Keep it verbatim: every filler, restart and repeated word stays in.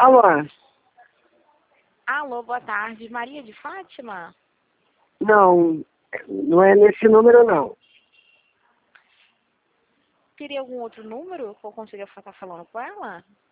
Alô? Alô, boa tarde. Maria de Fátima? Não, não é nesse número, não. Teria algum outro número que eu consiga estar falando com ela?